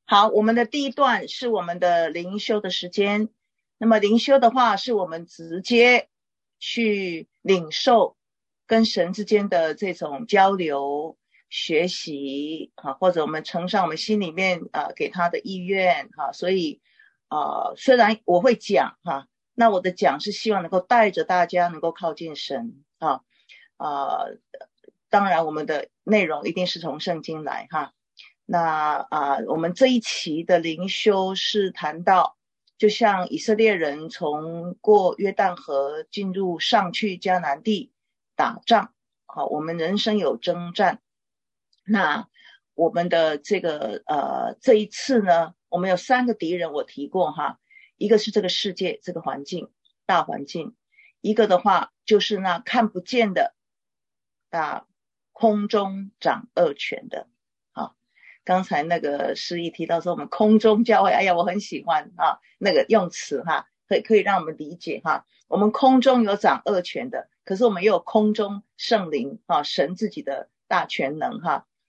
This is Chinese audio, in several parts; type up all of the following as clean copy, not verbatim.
好，我们的第一段是我们的灵修的时间。那么灵修的话，是我们直接去领受跟神之间的这种交流、学习，或者我们呈上我们心里面给他的意愿，所以虽然我会讲那我的讲是希望能够带着大家能够靠近神当然我们的内容一定是从圣经来那我们这一期的灵修是谈到，就像以色列人从过约旦河进入上去迦南地打仗，我们人生有征战。那我们的这个这一次呢，我们有3个敌人，我提过一个是这个世界这个环境大环境，一个的话就是那看不见的空中掌恶权的刚才那个诗意提到说我们空中教会，哎呀我很喜欢那个用词可以让我们理解我们空中有掌恶权的，可是我们也有空中圣灵神自己的大全能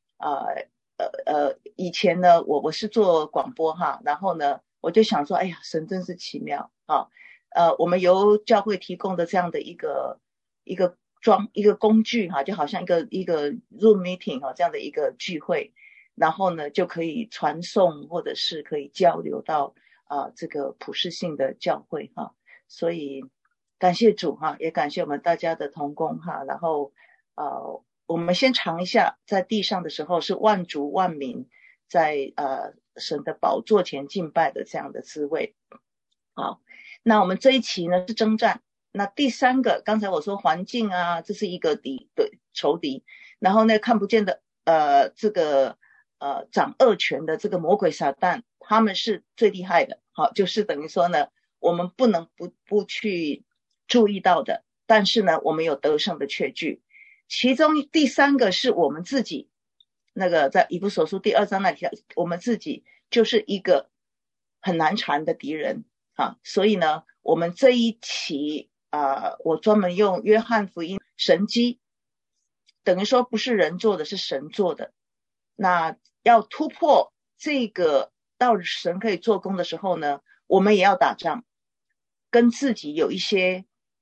以前呢我是做广播然后呢我就想说，哎呀神真是奇妙我们由教会提供的这样的一个工具就好像一个 Zoom meeting 这样的一个聚会，然后呢就可以传送或者是可以交流到这个普世性的教会所以感谢主也感谢我们大家的同工然后我们先尝一下在地上的时候是万族万民在神的宝座前敬拜的这样的滋味。好，那我们这一期呢是征战。那第3个刚才我说环境这是一个仇敌，然后呢看不见的这个掌恶权的这个魔鬼撒旦，他们是最厉害的就是等于说呢我们不能不去注意到的，但是呢我们有得胜的确据。其中第3个是我们自己，那个在以弗所书第2章那里我们自己就是一个很难缠的敌人所以呢我们这一期我专门用约翰福音神迹，等于说不是人做的，是神做的。那要突破这个到神可以做工的时候呢，我们也要打仗，跟自己有一些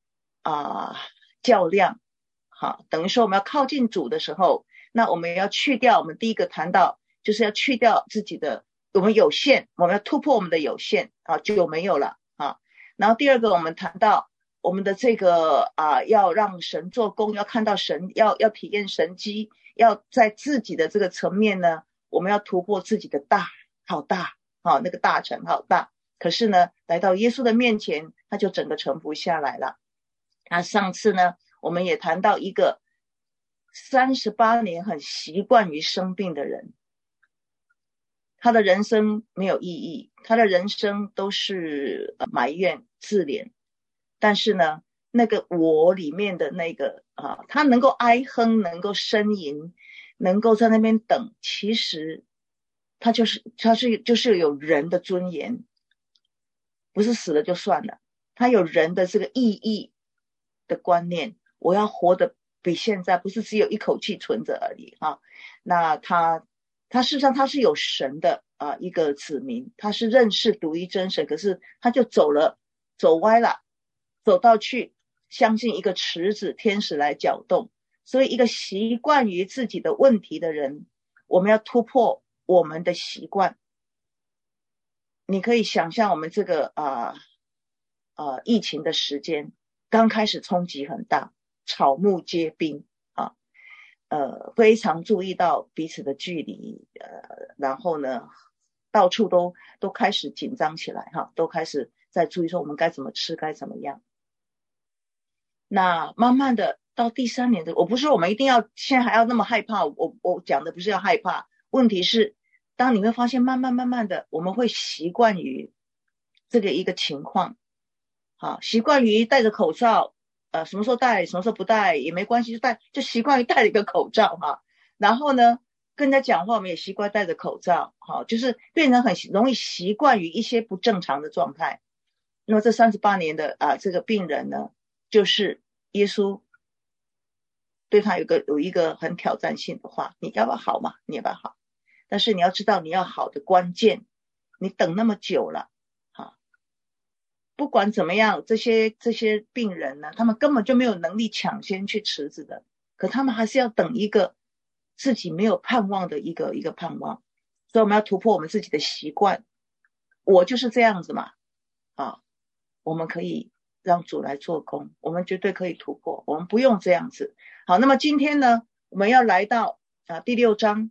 较量等于说我们要靠近主的时候，那我们也要去掉，我们第一个谈到就是要去掉自己的我们有限，我们要突破我们的有限就没有了然后第2个我们谈到我们的这个要让神做工，要看到神，要体验神迹，要在自己的这个层面呢，我们要突破自己的好大那个大城好大，可是呢来到耶稣的面前他就整个臣服下来了。那上次呢我们也谈到一个38年很习惯于生病的人，他的人生没有意义，他的人生都是埋怨自怜，但是呢那个我里面的那个他能够哀哼，能够呻吟，能够在那边等，其实他就是有人的尊严，不是死了就算了，他有人的这个意义的观念，我要活得比现在不是只有一口气存着而已那他事实上他是有神的一个子民，他是认识独一真神，可是他就走歪了，走到去相信一个池子，天使来搅动。所以一个习惯于自己的问题的人，我们要突破我们的习惯。你可以想象我们这个疫情的时间刚开始冲击很大，草木皆兵非常注意到彼此的距离然后呢到处都开始紧张起来都开始在注意说我们该怎么吃，该怎么样。那慢慢的到第3年的，我不是说我们一定要现在还要那么害怕，我讲的不是要害怕，问题是当你会发现慢慢的我们会习惯于这个一个情况习惯于戴着口罩什么时候戴什么时候不戴也没关系，就习惯于戴了一个口罩然后呢跟人家讲话我们也习惯戴着口罩就是变成很容易习惯于一些不正常的状态。那么这38年的这个病人呢，就是耶稣对他有一个很挑战性的话，你要不要好嘛？你要不要好？ 但是你要知道你要好的关键，你等那么久了不管怎么样，这些病人呢，他们根本就没有能力抢先去池子的，可他们还是要等一个自己没有盼望的一个盼望。所以我们要突破我们自己的习惯，我就是这样子嘛我们可以让主来做工，我们绝对可以突破，我们不用这样子。好，那么今天呢，我们要来到第六章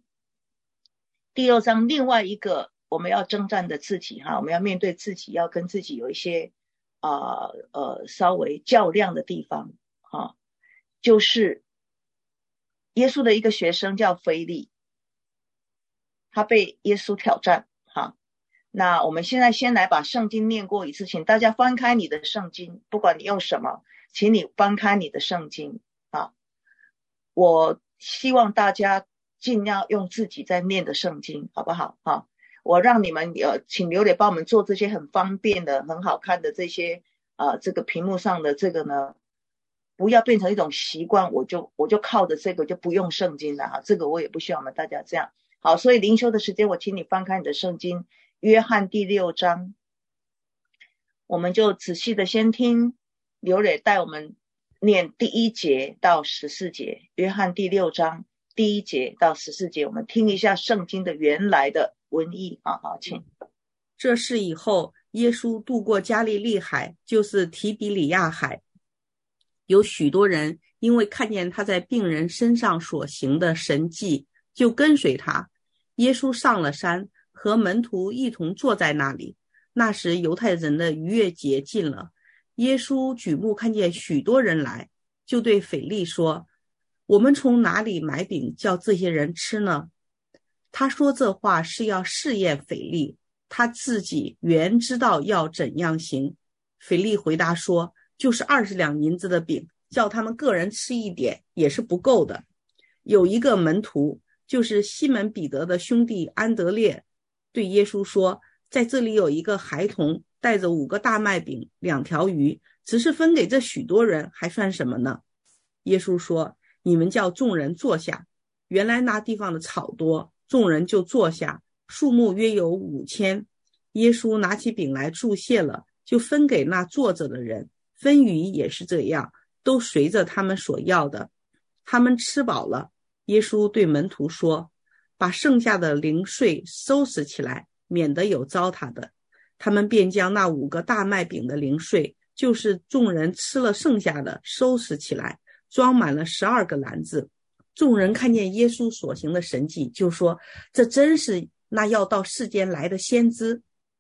另外一个我们要征战的自己我们要面对自己，要跟自己有一些稍微较量的地方就是耶稣的一个学生叫腓利，他被耶稣挑战那我们现在先来把圣经念过一次，请大家翻开你的圣经，不管你用什么，请你翻开你的圣经我希望大家尽量用自己在念的圣经，好不好我让你们请刘磊帮我们做这些很方便的很好看的这些这个屏幕上的这个呢，不要变成一种习惯，我就靠着这个就不用圣经了这个我也不希望我们大家这样。好，所以灵修的时间我请你翻开你的圣经约翰第6章，我们就仔细的先听刘磊带我们念第1节到14节，约翰第6章第1节到14节，我们听一下圣经的原来的文意好，请。 这事以后，耶稣渡过加利利海，就是提比里亚海。有许多人因为看见他在病人身上所行的神迹，就跟随他。耶稣上了山，和门徒一同坐在那里。那时犹太人的逾越节近了，耶稣举目看见许多人来，就对腓利说：我们从哪里买饼叫这些人吃呢？他说这话是要试验腓利，他自己原知道要怎样行。腓利回答说：就是20两银子的饼，叫他们个人吃一点也是不够的。有一个门徒，就是西门彼得的兄弟安德烈，对耶稣说：在这里有一个孩童带着5个大麦饼2条鱼，只是分给这许多人，还算什么呢？耶稣说：你们叫众人坐下。原来那地方的草多，众人就坐下，数目约有5000。耶稣拿起饼来祝谢了，就分给那坐着的人，分鱼也是这样，都随着他们所要的。他们吃饱了，耶稣对门徒说：把剩下的零碎收拾起来，免得有糟蹋的。他们便将那5个大麦饼的零碎，就是众人吃了剩下的，收拾起来，装满了12个篮子。众人看见耶稣所行的神迹，就说：这真是那要到世间来的先知。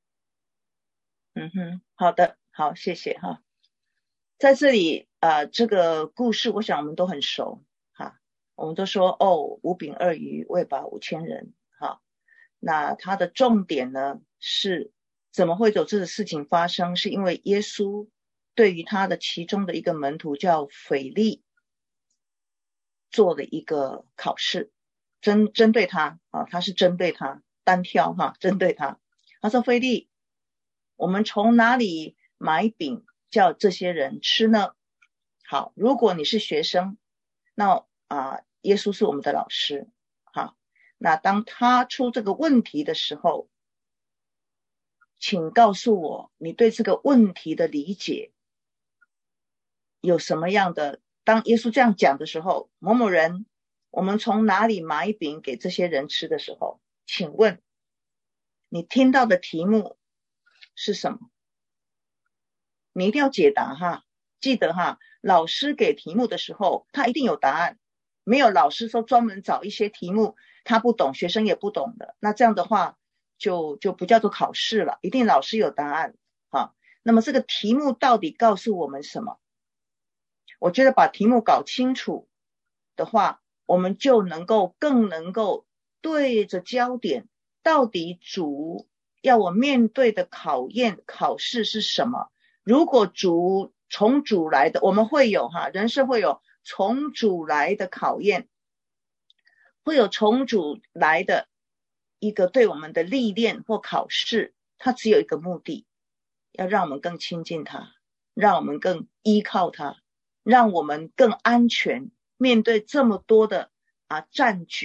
好的，好，谢谢在这里这个故事我想我们都很熟我们都说5饼2鱼喂饱5000人那它的重点呢是怎么会有这个事情发生，是因为耶稣对于他的其中的一个门徒叫腓利做了一个考试，针对他他是针对他单挑针对他。他说：腓利，我们从哪里买饼叫这些人吃呢？好，如果你是学生，那耶稣是我们的老师那当他出这个问题的时候，请告诉我你对这个问题的理解有什么样的。当耶稣这样讲的时候，某某人，我们从哪里买饼给这些人吃的时候，请问你听到的题目是什么？你一定要解答记得老师给题目的时候他一定有答案，没有老师说专门找一些题目他不懂学生也不懂的，那这样的话就不叫做考试了，一定老师有答案那么这个题目到底告诉我们什么？我觉得把题目搞清楚的话，我们就更能够对着焦点，到底主要我面对的考验考试是什么。如果从主来的，我们会有人生会有从主来的考验，会有从主来的一个对我们的历练或考试，它只有一个目的，要让我们更亲近他，让我们更依靠他，让我们更安全面对这么多的战局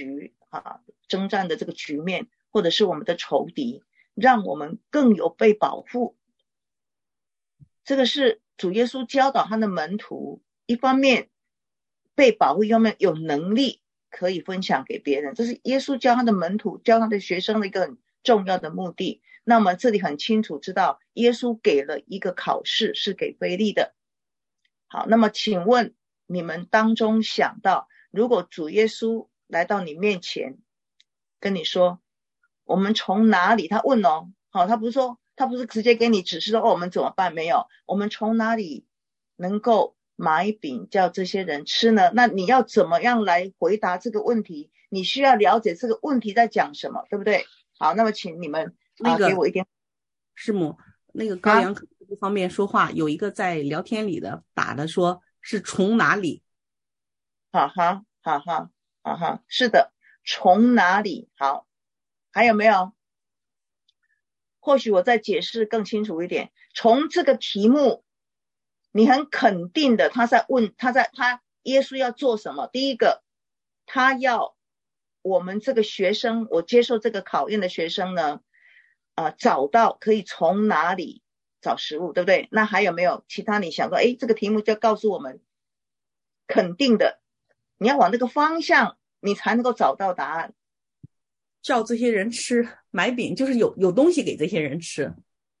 征战的这个局面，或者是我们的仇敌，让我们更有被保护。这个是主耶稣教导他的门徒，一方面被保护，一方面有能力可以分享给别人，这是耶稣教他的门徒、教他的学生的一个很重要的目的。那么这里很清楚知道，耶稣给了一个考试，是给腓利的。好，那么请问你们当中想到，如果主耶稣来到你面前跟你说我们从哪里，他问哦，好，他不是直接给你指示说我们怎么办，没有，我们从哪里能够买饼叫这些人吃呢？那你要怎么样来回答这个问题？你需要了解这个问题在讲什么，对不对？好，那么请你们给我一点。 师母，那个高阳不方便说话，有一个在聊天里的打的说是从哪里？ 哈哈，是的，从哪里？好，还有没有？或许我再解释更清楚一点。从这个题目，你很肯定的，他耶稣要做什么？第一个，他要我们这个学生，我接受这个考验的学生呢，找到可以从哪里找食物，对不对？那还有没有其他你想说，这个题目就告诉我们肯定的，你要往这个方向，你才能够找到答案。 叫这些人吃，买饼，就是有东西给这些人吃。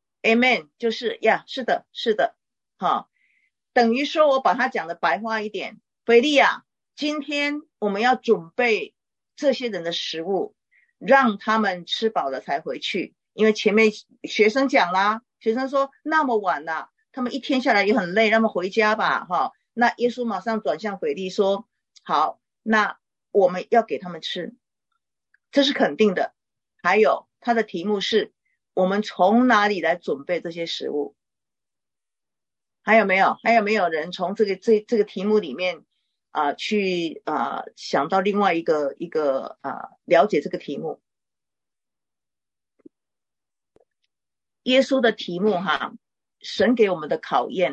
Amen， 就是呀，是的，好，等于说我把它讲的白话一点，腓利啊，今天我们要准备这些人的食物，让他们吃饱了才回去。因为前面学生讲啦，学生说那么晚了，他们一天下来也很累，那么回家吧，那耶稣马上转向腓利说，好，那我们要给他们吃，这是肯定的。还有他的题目是我们从哪里来准备这些食物？还有没有人从这个题目里面去想到另外一个了解这个题目？耶稣的题目神给我们的考验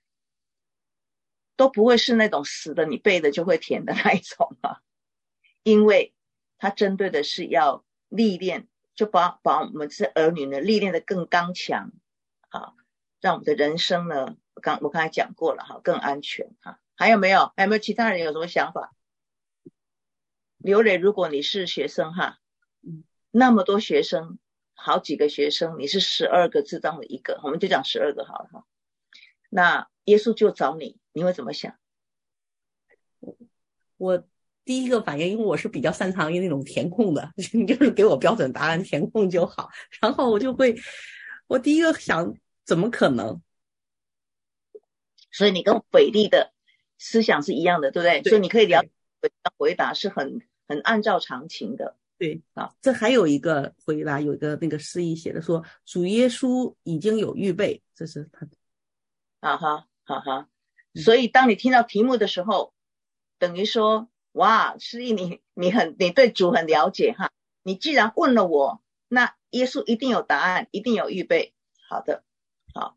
都不会是那种死的你背的就会甜的那一种因为它针对的是要历练，就把我们这儿女呢历练的更刚强让我们的人生呢，我刚才讲过了更安全还有没有其他人有什么想法？刘磊，如果你是学生那么多学生，好几个学生，你是12个之中的一个，我们就讲12个好了那耶稣就找你，你会怎么想？ 我第一个反应，因为我是比较擅长于那种填空的，你就是给我标准答案填空就好，然后我第一个想怎么可能？ 所以你跟腓利的思想是一样的，对不对？所以你可以了解回答是很按照常情的。 对这还有一个回答，有一个那个释义写的说，主耶稣已经有预备，这是他所以当你听到题目的时候，等于说哇，释义你对主很了解你既然问了我，那耶稣一定有答案，一定有预备。好的，好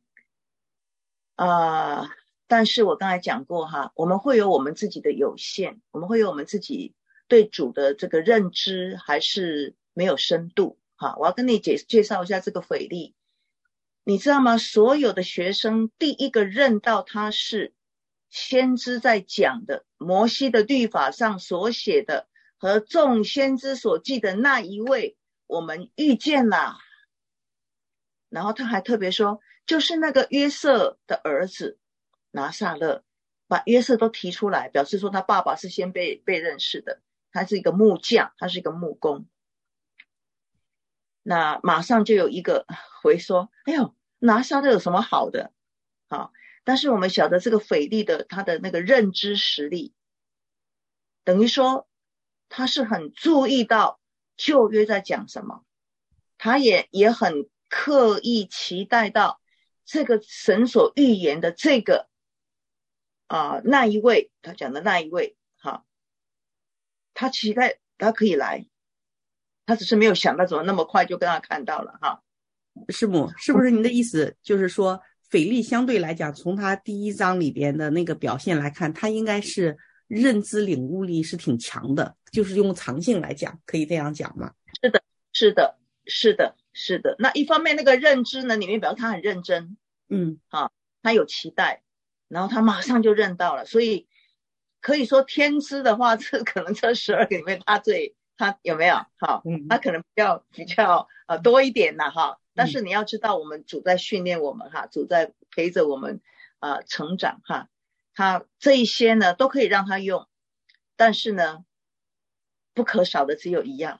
但是我刚才讲过我们会有我们自己的有限，我们会有我们自己对主的这个认知还是没有深度我要跟你介绍一下这个腓利，你知道吗？所有的学生第一个认到他是先知在讲的，摩西的律法上所写的和众先知所记的那一位，我们遇见了。然后他还特别说，就是那个约瑟的儿子拿撒勒，把约瑟都提出来，表示说他爸爸是先被认识的，他是一个木匠，他是一个木工。那马上就有一个回说，哎呦，拿撒勒有什么好的？但是我们晓得这个腓利的他的那个认知实力，等于说他是很注意到旧约在讲什么，他也很刻意期待到这个神所预言的这个那一位，他讲的那一位他期待他可以来，他只是没有想到怎么那么快就跟他看到了师母，是不是您的意思就是说，腓利相对来讲，从他第1章里边的那个表现来看，他应该是认知领悟力是挺强的，就是用常性来讲，可以这样讲吗？ 是的，是的，是的，是的。那一方面那个认知呢，里面表示他很认真，他有期待，然后他马上就认到了，所以可以说天资的话，这可能这12个里面他有没有好？他可能比较多一点啦哈。但是你要知道，我们主在训练我们哈，主在陪着我们成长哈。他这一些呢都可以让他用，但是呢不可少的只有一样。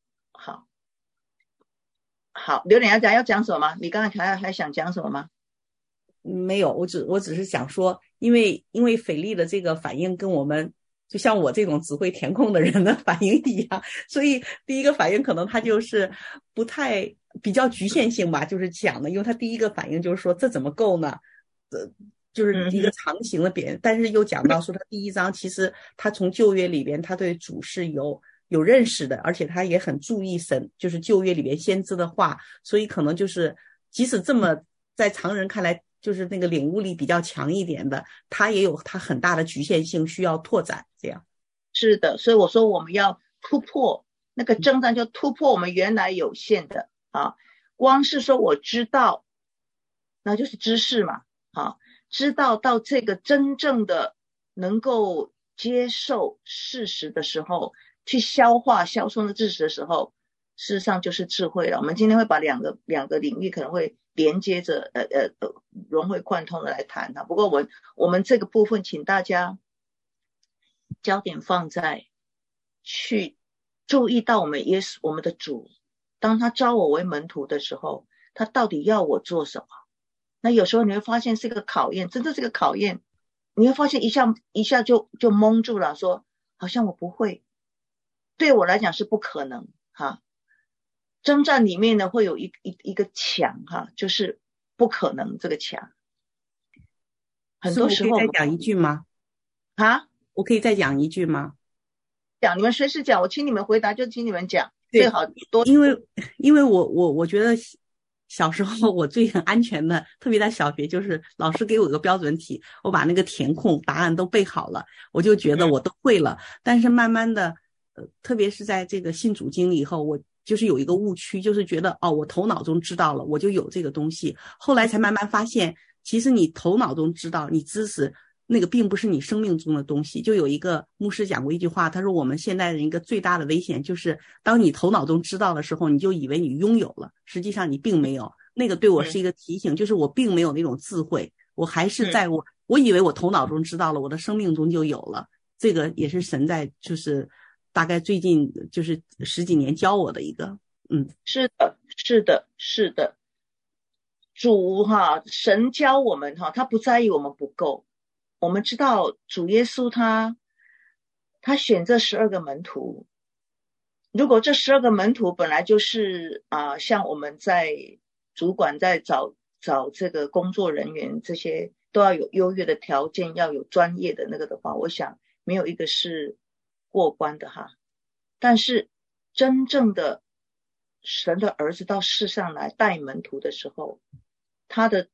好，刘点要讲什么吗？你刚才还想讲什么吗？ 没有，我只是想说，因为斐利的这个反应跟我们就像我这种只会填空的人的反应一样，所以第一个反应可能他就是比较局限性吧，就是讲的，因为他第一个反应就是说这怎么够呢？就是一个常形的别人，但是又讲到说他第一章其实他从旧约里边他对主是有认识的，而且他也很注意神，就是旧约里边先知的话，所以可能就是即使这么在常人看来就是那个领悟力比较强一点的，他也有他很大的局限性需要拓展。这样是的，所以我说我们要突破那个征战，就突破我们原来有限的光是说我知道，那就是知识嘛知道到这个真正的能够接受事实的时候，去消化销售的知识的时候，事实上就是智慧了。我们今天会把两个领域可能会连接着融会贯通的来谈不过我们这个部分请大家焦点放在去注意到我们耶稣，我们的主，当他招我为门徒的时候，他到底要我做什么？那有时候你会发现是个考验，真的是个考验。你会发现一下就蒙住了，说好像我不会，对我来讲是不可能征战里面呢会有一个墙就是不可能这个墙。很多时候我可以再讲一句吗？我可以再讲一句吗？ 讲，你们随时讲，我请你们回答就请你们讲，最好多。 因为我觉得小时候我最很安全的，特别在小学，就是老师给我一个标准题，我把那个填空答案都背好了，我就觉得我都会了。但是慢慢的特别是在这个信主经历以后，我就是有一个误区，就是觉得我头脑中知道了，我就有这个东西。后来才慢慢发现，其实你头脑中知道，你知识那个并不是你生命中的东西。就有一个牧师讲过一句话，他说我们现代人一个最大的危险就是当你头脑中知道的时候，你就以为你拥有了，实际上你并没有。那个对我是一个提醒，就是我并没有那种智慧，我还是在我以为我头脑中知道了，我的生命中就有了。这个也是神在就是大概最近就是10几年教我的一个是的是的是的，主神教我们他不在意我们不够。我们知道主耶稣他选这12个门徒，如果这12个门徒本来就是像我们在主管在找这个工作人员，这些都要有优越的条件，要有专业的那个的话，我想没有一个是过关的但是真正的神的儿子到世上来带门徒的时候，他的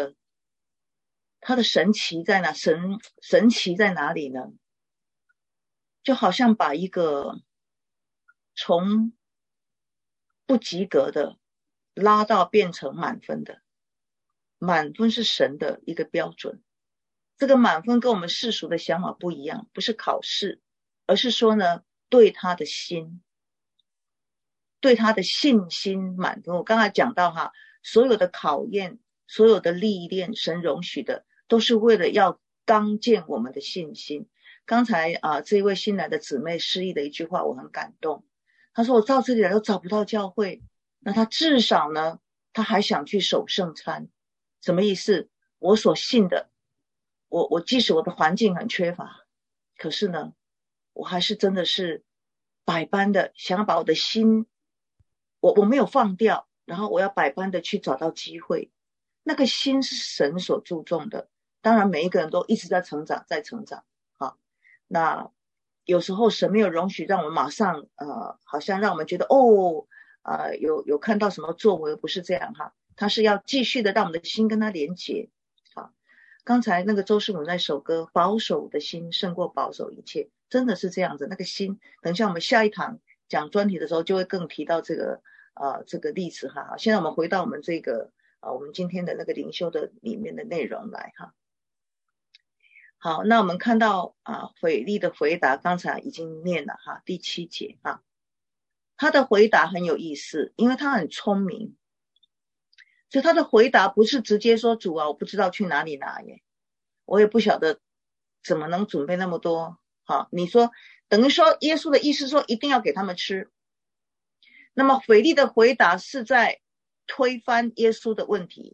神奇在哪？神奇在哪里呢？就好像把一个从不及格的拉到变成满分的。满分是神的一个标准，这个满分跟我们世俗的想法不一样，不是考试，而是说呢，对他的心，对他的信心满分。我刚才讲到所有的考验，所有的历练，神容许的都是为了要刚健我们的信心。刚才这一位新来的姊妹示意的一句话我很感动，她说我到这里来都找不到教会，那她至少呢她还想去守圣餐。什么意思？我所信的，我即使我的环境很缺乏，可是呢我还是真的是百般的想要把我的心我没有放掉，然后我要百般的去找到机会。那个心是神所注重的，当然每一个人都一直在成长那有时候神没有容许让我们马上好像让我们觉得有看到什么作为，不是这样他是要继续的让我们的心跟他连结刚才那个周师母那首歌，保守的心胜过保守一切，真的是这样子。那个心，等一下我们下一堂讲专题的时候，就会更提到这个例子哈。现在我们回到我们这个我们今天的那个灵修的里面的内容来哈。好，那我们看到斐利的回答，刚才已经念了哈，第7节啊，他的回答很有意思，因为他很聪明，所以他的回答不是直接说主啊，我不知道去哪里拿耶，我也不晓得怎么能准备那么多。好，你说等于说耶稣的意思说一定要给他们吃，那么斐利的回答是在推翻耶稣的问题，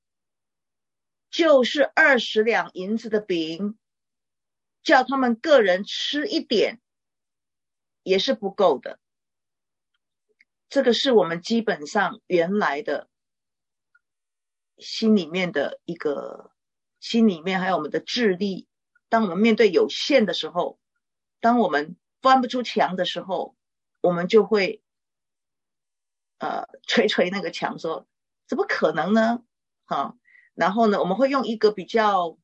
就是20两银子的饼，叫他们个人吃一点也是不够的。这个是我们基本上原来的心里面的一个，心里面还有我们的智力，当我们面对有限的时候，当我们翻不出墙的时候，我们就会捶那个墙说怎么可能呢？然后呢，我们会用一个比较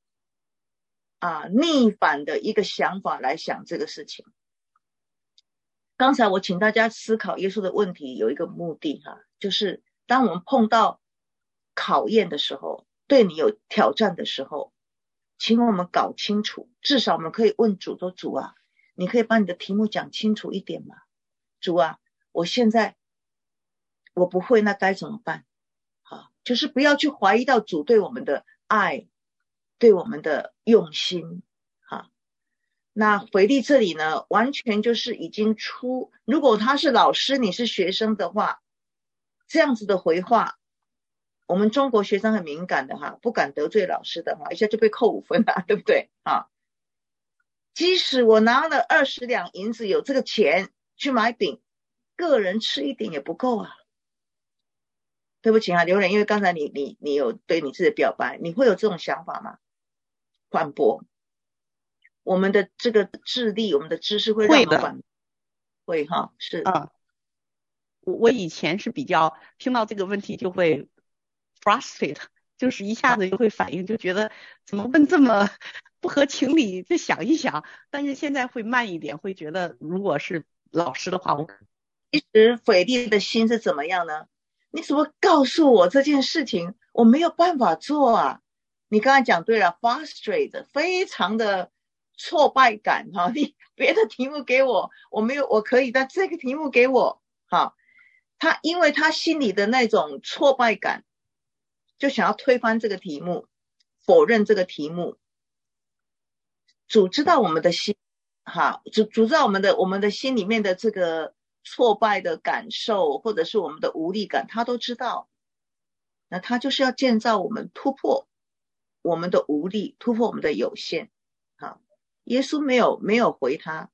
逆反的一个想法来想这个事情。刚才我请大家思考耶稣的问题有一个目的就是当我们碰到考验的时候，对你有挑战的时候，请我们搞清楚，至少我们可以问主说，主啊，你可以把你的题目讲清楚一点吗？主啊，我现在我不会，那该怎么办？就是不要去怀疑到主对我们的爱，对我们的用心。那斐利这里呢，完全就是已经如果他是老师，你是学生的话，这样子的回话，我们中国学生很敏感的不敢得罪老师的一下就被扣5分了，对不对？即使我拿了20两银子，有这个钱去买饼，个人吃一点也不够啊。对不起刘人，因为刚才你有对你自己的表白，你会有这种想法吗？反驳，我们的这个智力，我们的知识会让我们反驳，会是我以前是比较听到这个问题就会 frustrate， 就是一下子就会反应，就觉得怎么问这么不合情理，就想一想。但是现在会慢一点，会觉得如果是老师的话， 其实斐利的心是怎么样呢？你怎么告诉我这件事情我没有办法做啊？你刚才讲对了 frustrate， 非常的挫败感你别的题目给我，我可以，但这个题目给我他因为他心里的那种挫败感，就想要推翻这个题目，否认这个题目。主知道我们的心主知道我们的心里面的这个挫败的感受，或者是我们的无力感，他都知道。那他就是要建造我们，突破我们的无力，突破我们的有限。耶稣没有回他。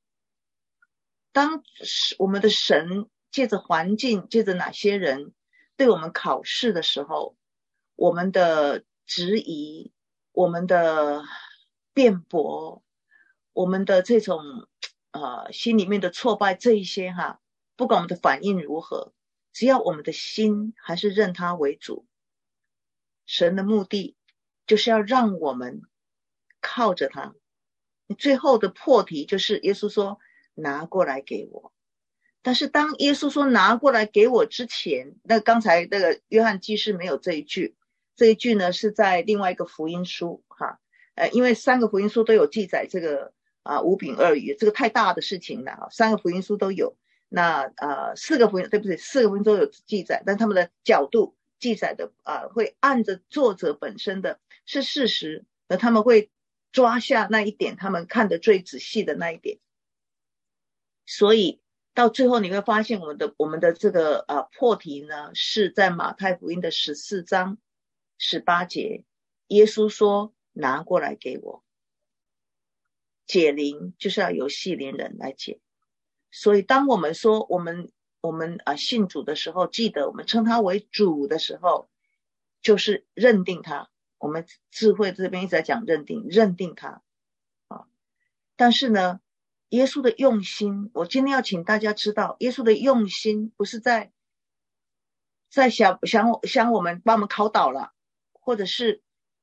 当我们的神借着环境，借着哪些人对我们考试的时候，我们的质疑，我们的辩驳，我们的这种心里面的挫败，这一些不管我们的反应如何，只要我们的心还是认他为主，神的目的就是要让我们靠着他。最后的破题就是耶稣说拿过来给我。但是当耶稣说拿过来给我之前，那刚才那个约翰记事没有这一句，这一句呢是在另外一个福音书因为3个福音书都有记载这个5饼2鱼，这个太大的事情了3个福音书都有。那4个福音都有记载，但他们的角度记载的会按着作者本身的是事实，而他们会抓下那一点他们看得最仔细的那一点。所以到最后你会发现我们的这个破题呢是在马太福音的14章18节，耶稣说拿过来给我。解铃就是要由细连人来解。所以当我们说我们信主的时候，记得我们称他为主的时候，就是认定他。我们智慧这边一直在讲认定他但是呢耶稣的用心，我今天要请大家知道，耶稣的用心不是在想我们把我们考倒了，或者是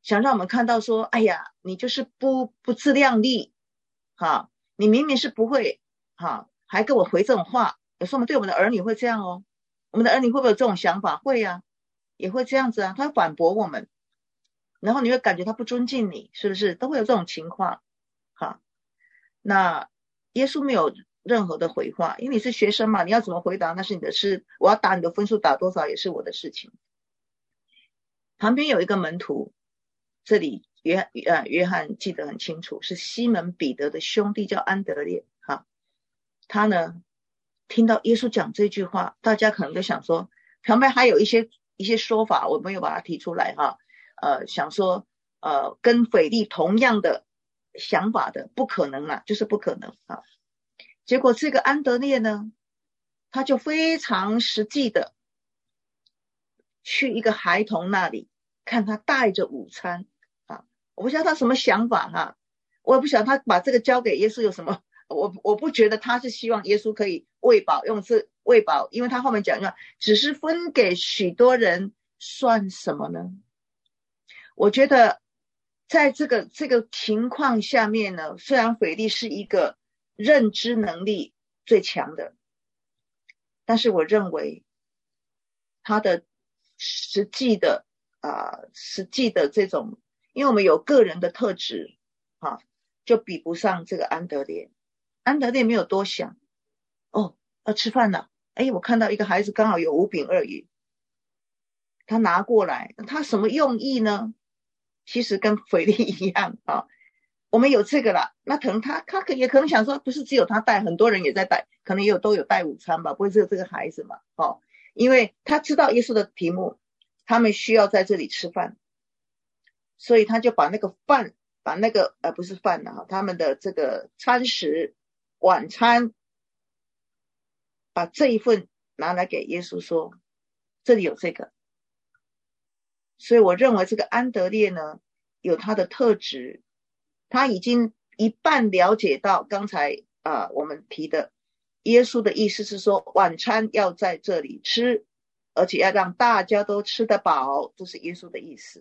想让我们看到说，哎呀，你就是不自量力，哈，你明明是不会，哈，还跟我回这种话。有时候我们对我们的儿女会这样哦，我们的儿女会不会有这种想法？会啊，也会这样子啊，他会反驳我们，然后你会感觉他不尊敬你，是不是？都会有这种情况，哈。那耶稣没有任何的回话，因为你是学生嘛，你要怎么回答那是你的事，我要打你的分数打多少也是我的事情。旁边有一个门徒，这里约翰记得很清楚，是西门彼得的兄弟叫安德烈，哈。他呢听到耶稣讲这句话，大家可能都想说，旁边还有一些说法，我没有把它提出来哈。想说跟腓力同样的想法的，不可能啦，就是不可能啊。结果这个安德烈呢，他就非常实际的去一个孩童那里，看他带着午餐啊。我不知道他什么想法哈，我也不晓得他把这个交给耶稣有什么，我不觉得他是希望耶稣可以喂饱，用是喂饱，因为他后面讲只是分给许多人算什么呢？我觉得在这个情况下面呢，虽然腓力是一个认知能力最强的，但是我认为他的实际的这种，因为我们有个人的特质啊，就比不上这个安德烈。安德烈没有多想，要吃饭了，我看到一个孩子刚好有5饼2鱼，他拿过来，他什么用意呢？其实跟腓力一样啊，我们有这个啦，那可能他也可能想说，不是只有他带，很多人也在带，可能都有带午餐吧，不会只有这个孩子嘛，因为他知道耶稣的题目，他们需要在这里吃饭，所以他就把那个饭，把那个不是饭啊，他们的这个餐食晚餐，把这一份拿来给耶稣说，这里有这个。所以我认为这个安德烈呢，有他的特质，他已经一半了解到刚才我们提的耶稣的意思是说，晚餐要在这里吃，而且要让大家都吃得饱，这是耶稣的意思。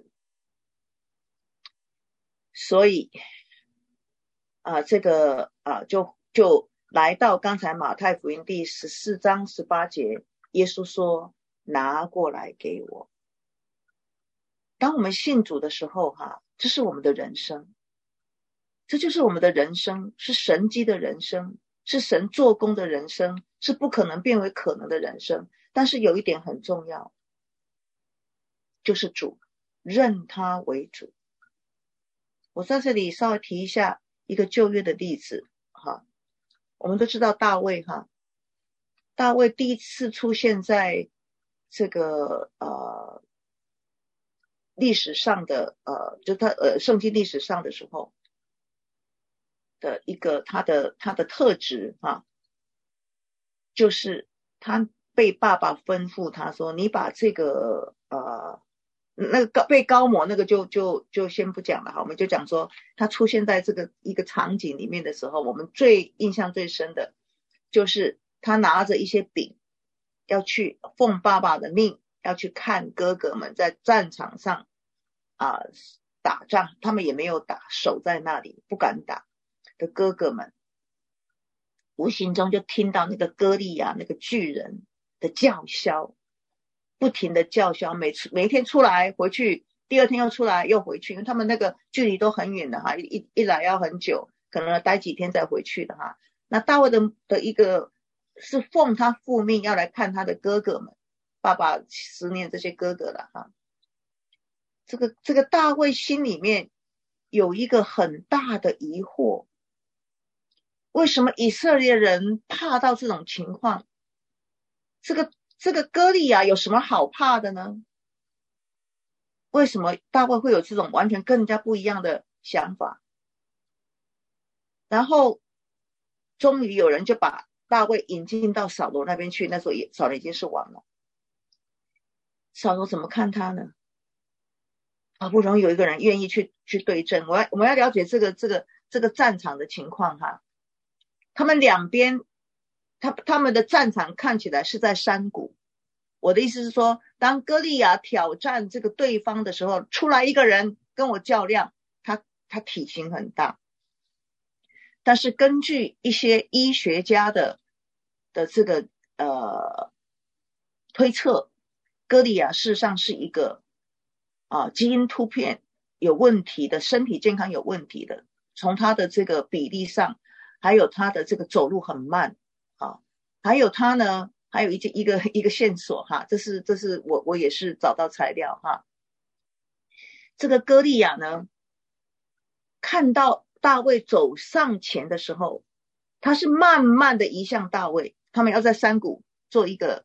所以这个就来到刚才马太福音第14章18节，耶稣说拿过来给我。当我们信主的时候这是我们的人生，这就是我们的人生，是神迹的人生，是神做工的人生，是不可能变为可能的人生。但是有一点很重要，就是主认他为主。我在这里稍微提一下一个旧约的例子我们都知道大卫大卫第一次出现在这个历史上的就他圣经历史上的时候的一个他的特质就是他被爸爸吩咐他说，你把这个那个被高摩那个就先不讲了我们就讲说他出现在这个一个场景里面的时候，我们印象最深的就是他拿着一些饼，要去奉爸爸的命，要去看哥哥们在战场上打仗，他们也没有打，守在那里不敢打的哥哥们，无形中就听到那个歌利亚那个巨人的叫嚣，不停的叫嚣，每一天出来回去，第二天又出来又回去，因为他们那个距离都很远的一来要很久，可能待几天再回去的那大卫的一个是奉他父命要来看他的哥哥们，爸爸思念这些哥哥了这个大卫心里面有一个很大的疑惑，为什么以色列人怕到这种情况？这个歌利亚有什么好怕的呢？为什么大卫会有这种完全跟人家不一样的想法？然后终于有人就把大卫引进到扫罗那边去，那时候扫罗已经是王了。扫罗怎么看他呢？好不容易有一个人愿意去对阵，我们要了解这个战场的情况他们两边他们的战场看起来是在山谷。我的意思是说，当歌利亚挑战这个对方的时候，出来一个人跟我较量，他体型很大。但是根据一些医学家的这个推测，歌利亚事实上是一个基因突变有问题的，身体健康有问题的，从他的这个比例上，还有他的这个走路很慢还有他呢，还有一个线索这是我也是找到材料这个歌利亚呢，看到大卫走上前的时候，他是慢慢的移向大卫，他们要在山谷做一个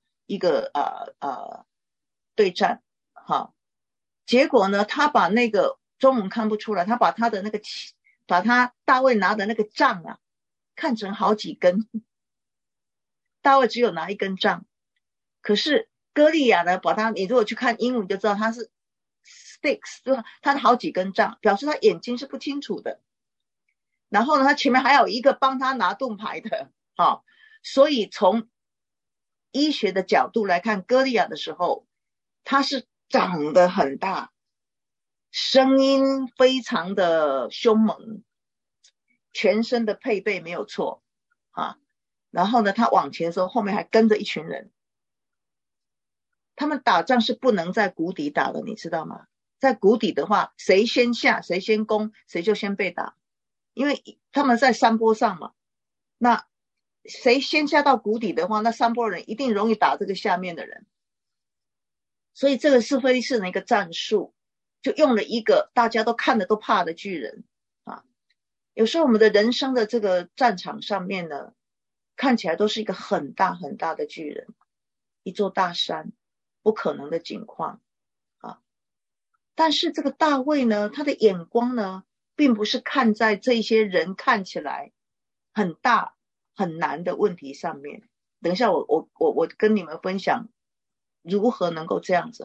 对战结果呢，他把那个中文看不出来，他把他的那个大卫拿的那个杖看成好几根，大卫只有拿一根杖，可是歌利亚呢，你如果去看英文就知道他是 sticks， 就是他的好几根杖，表示他眼睛是不清楚的。然后呢，他前面还有一个帮他拿盾牌的所以从医学的角度来看，歌利亚的时候，他是长得很大，声音非常的凶猛，全身的配备没有错然后呢，他往前的时候，后面还跟着一群人。他们打仗是不能在谷底打的，你知道吗？在谷底的话，谁先下谁先攻，谁就先被打，因为他们在山坡上嘛。那谁先下到谷底的话，那山坡人一定容易打这个下面的人。所以这个是非利士人的一个战术，就用了一个大家都看了都怕的巨人有时候我们的人生的这个战场上面呢，看起来都是一个很大很大的巨人，一座大山，不可能的境况但是这个大卫呢，他的眼光呢，并不是看在这些人看起来很大很难的问题上面。等一下我跟你们分享如何能够这样子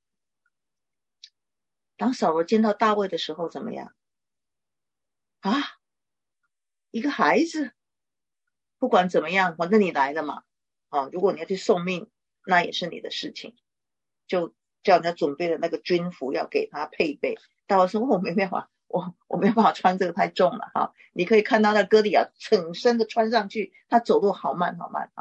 当扫罗见到大卫的时候怎么样一个孩子，不管怎么样，反正你来了嘛如果你要去送命，那也是你的事情，就叫人家准备了那个军服要给他配备。大卫说我没办法，我没办法穿这个太重了你可以看到那歌利亚整身的穿上去，他走路好慢好慢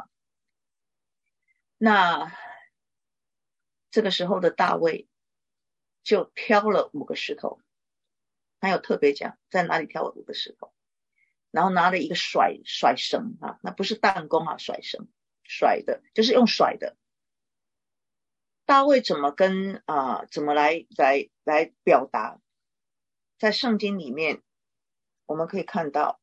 那这个时候的大卫就挑了5个石头，他有特别讲在哪里挑了5个石头，然后拿了一个甩绳那不是弹弓甩绳，甩的就是用甩的。大卫怎么怎么来表达，在圣经里面我们可以看到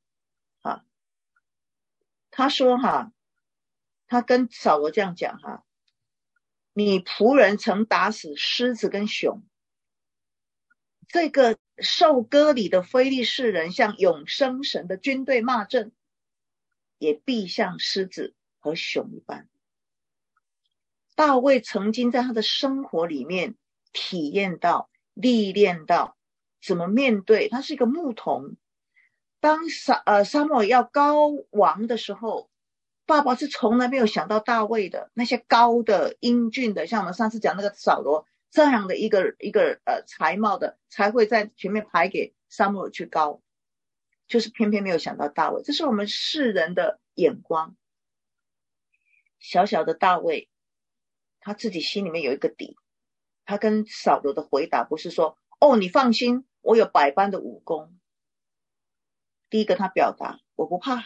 他说他跟扫罗这样讲你仆人曾打死狮子跟熊，这个受割礼的非利士人向永生神的军队骂阵，也必像狮子和熊一般。大卫曾经在他的生活里面体验到历练到怎么面对，他是一个牧童。当撒母耳要高王的时候，爸爸是从来没有想到大卫的那些高的英俊的，像我们上次讲那个扫罗这样的一个才貌的才会在前面排给撒母耳去高，就是偏偏没有想到大卫。这是我们世人的眼光。小小的大卫他自己心里面有一个底，他跟扫罗的回答不是说你放心，我有百般的武功。第一个他表达我不怕，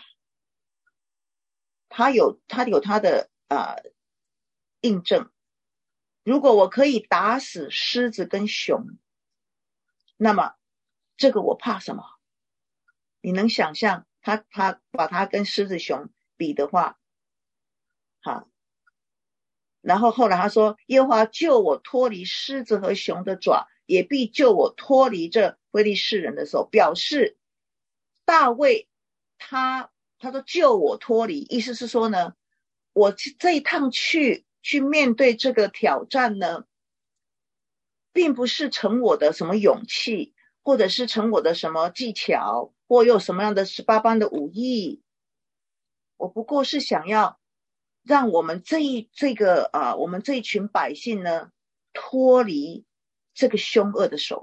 他有他的印证，如果我可以打死狮子跟熊，那么这个我怕什么？你能想象他把他跟狮子熊比的话然后后来他说耶和华救我脱离狮子和熊的爪，也必救我脱离这非利士人的手。表示大卫他说救我脱离，意思是说呢，我这一趟去面对这个挑战呢，并不是成我的什么勇气，或者是成我的什么技巧，或有什么样的18般的武艺，我不过是想要让我们我们这一群百姓呢，脱离这个凶恶的手，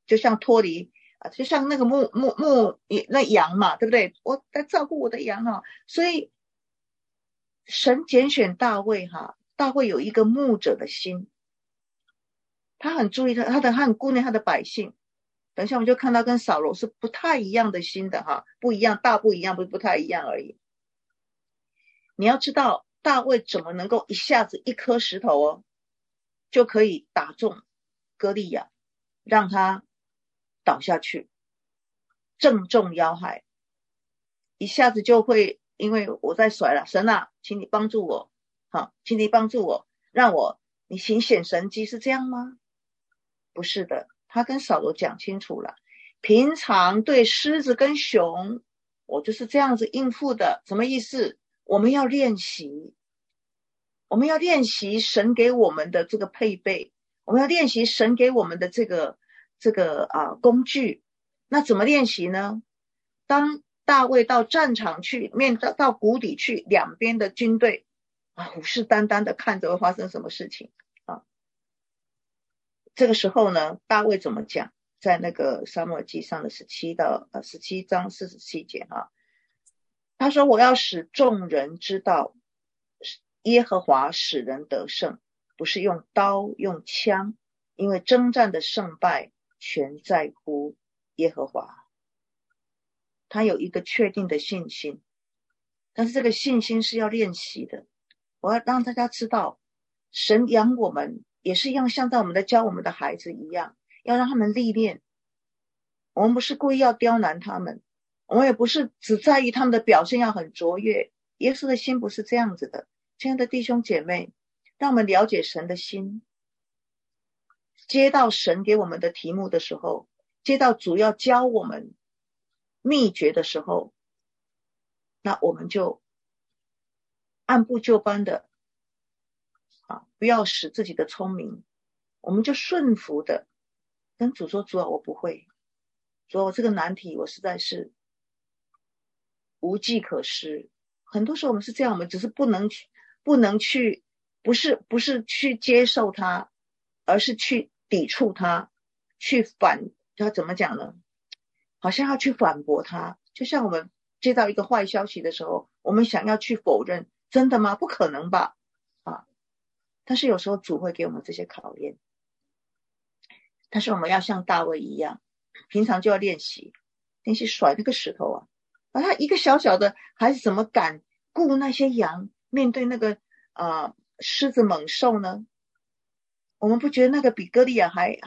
就像脱离啊，就像那个那羊嘛，对不对？我在照顾我的羊啊，所以神拣选大卫哈，大卫有一个牧者的心，他很注意他很顾念他的百姓。等一下我们就看到跟扫罗是不太一样的心的哈，不一样，大不一样，不太一样而已。你要知道大卫怎么能够一下子一颗石头哦，就可以打中歌利亚，让他倒下去，正中要害，一下子就会，因为我在甩了，神啊，请你帮助我，好，请你帮助我，让你行显神迹，是这样吗？不是的，他跟扫罗讲清楚了，平常对狮子跟熊，我就是这样子应付的，什么意思？我们要练习，我们要练习神给我们的这个配备，我们要练习神给我们的这个工具。那怎么练习呢？当大卫到战场去，到谷底去，两边的军队虎视眈眈的看着会发生什么事情啊？这个时候呢，大卫怎么讲？在那个撒母耳记上的17章47节啊，他说：“我要使众人知道，耶和华使人得胜，不是用刀用枪，因为征战的胜败全在乎耶和华。”他有一个确定的信心，但是这个信心是要练习的。我要让大家知道，神养我们也是一样，像在我们在教我们的孩子一样，要让他们历练。我们不是故意要刁难他们，我们也不是只在意他们的表现要很卓越。耶稣的心不是这样子的。亲爱的弟兄姐妹，让我们了解神的心。接到神给我们的题目的时候，接到主要教我们秘诀的时候，那我们就按部就班的不要使自己的聪明，我们就顺服的跟主说：主啊，我不会，主啊，我这个难题我实在是无计可施。很多时候我们是这样，我们只是不能去，不是去接受它，而是去抵触它，要怎么讲呢？好像要去反驳它。就像我们接到一个坏消息的时候，我们想要去否认，真的吗？不可能吧但是有时候主会给我们这些考验，但是我们要像大卫一样，平常就要练习甩那个石头而他一个小小的孩子怎么敢顾那些羊，面对那个狮子猛兽呢？我们不觉得那个比歌利亚还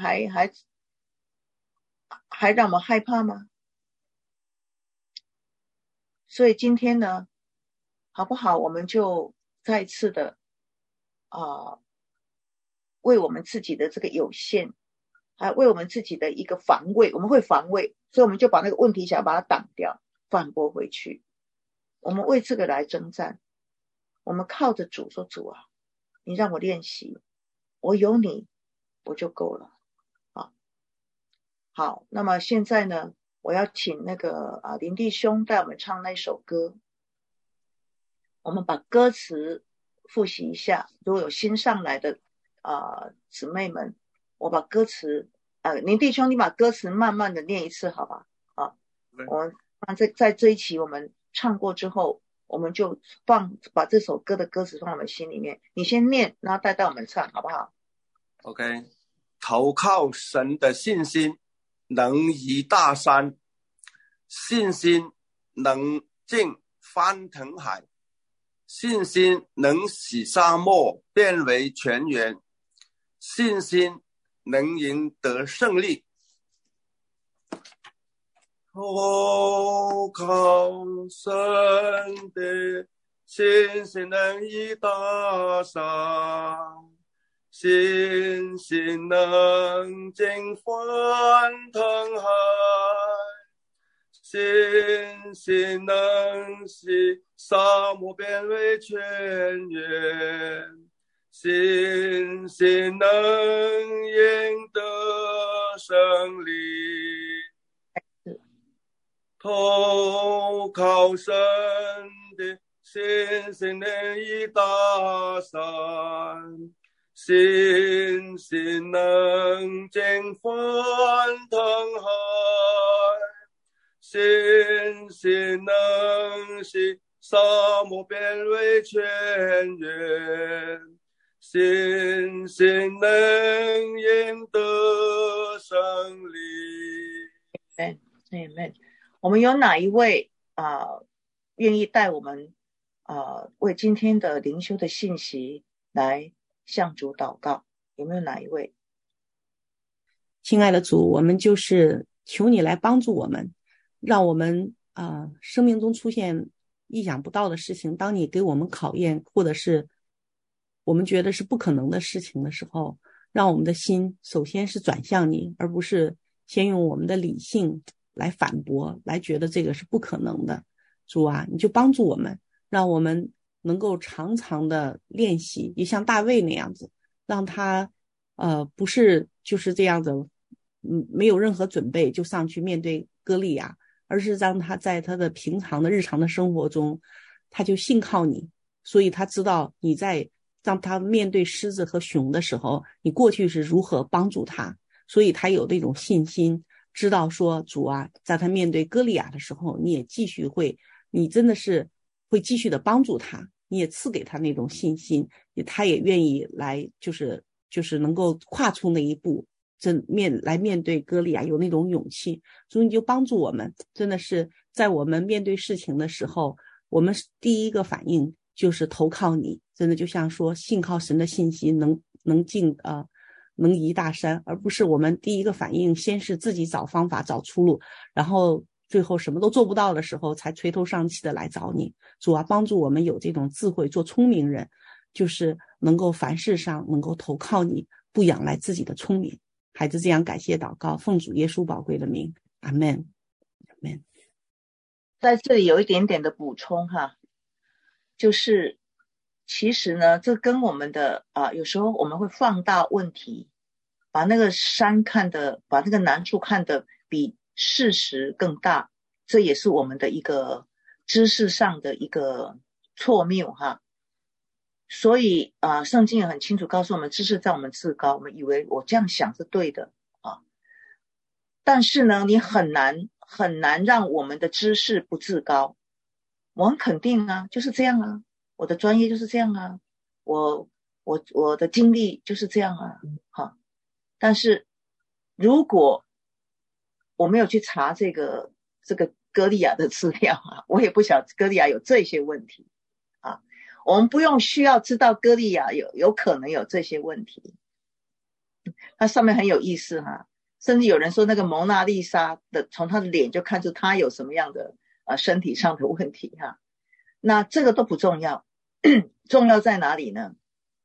让我们害怕吗？所以今天呢，好不好，我们就再次的为我们自己的这个有限，还为我们自己的一个防卫，我们会防卫，所以我们就把那个问题想要把它挡掉，反驳回去。我们为这个来征战，我们靠着主说：主啊，你让我练习，我有你我就够了好，那么现在呢，我要请那个林弟兄带我们唱那首歌，我们把歌词复习一下。如果有新上来的姊妹们，我把歌词林弟兄你把歌词慢慢的念一次好吧我们在这一期我们唱过之后，我们就把这首歌的歌词放在我们心里面，你先念，然后带我们唱好不好？ OK， 投靠神的信心能移大山，信心能尽翻腾海，信心能使沙漠变为泉源，信心能赢得胜利。投靠神的信心能移大山，信心能尽翻腾海，信心能使沙漠变为泉源，信心能赢得胜利。投靠神的信心能移大山， 信心能尽翻腾海，信心能使沙漠变为泉源，信心能赢得胜利。 Amen。我们有哪一位愿意带我们为今天的灵修的信息来向主祷告？有没有哪一位？ 亲爱的主，我们就是求你来帮助我们，让我们生命中出现意想不到的事情，当你给我们考验，或者是我们觉得是不可能的事情的时候，让我们的心首先是转向你，而不是先用我们的理性来反驳，来觉得这个是不可能的。主啊，你就帮助我们，让我们能够常常的练习，也像大卫那样子，让他不是就是这样子没有任何准备就上去面对歌利亚，而是让他在他的平常的日常的生活中，他就信靠你，所以他知道你在让他面对狮子和熊的时候，你过去是如何帮助他，所以他有那种信心，知道说主啊，在他面对歌利亚的时候，你也继续你真的是会继续的帮助他，你也赐给他那种信心，他也愿意来就是能够跨出那一步，来面对歌利亚，有那种勇气。所以你就帮助我们，真的是在我们面对事情的时候，我们第一个反应就是投靠你，真的就像说信靠神的信息能移大山，而不是我们第一个反应先是自己找方法找出路，然后最后什么都做不到的时候才垂头丧气的来找你。主啊，帮助我们有这种智慧，做聪明人，就是能够凡事上能够投靠你，不仰赖自己的聪明。孩子这样感谢祷告，奉主耶稣宝贵的名，阿们。 在这里有一点点的补充哈，就是其实呢，这跟我们的有时候我们会放大问题，把那个把那个难处看得比事实更大，这也是我们的一个知识上的一个错谬哈。所以圣经也很清楚告诉我们，知识在我们至高，我们以为我这样想是对的但是呢，你很难让我们的知识不至高。我很肯定就是这样我的专业就是这样我的经历就是这样但是如果我没有去查这个歌利亚的资料我也不晓得歌利亚有这些问题我们不需要知道歌利亚有可能有这些问题。它上面很有意思甚至有人说那个蒙娜丽莎的从她的脸就看出她有什么样的身体上的问题那这个都不重要重要在哪里呢？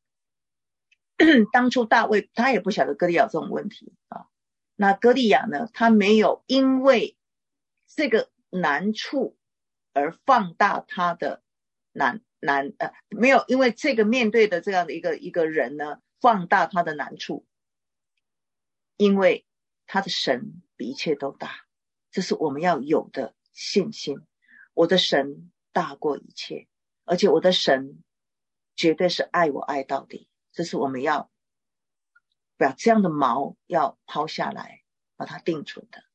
当初大卫他也不晓得歌利亚有这种问题那歌利亚呢，他没有因为这个难处而放大他的没有因为这个面对的这样的一个人呢放大他的难处，因为他的神比一切都大，这是我们要有的信心。我的神大过一切，而且我的神绝对是爱我爱到底，这是我们要把这样的锚要抛下来，把它定存的。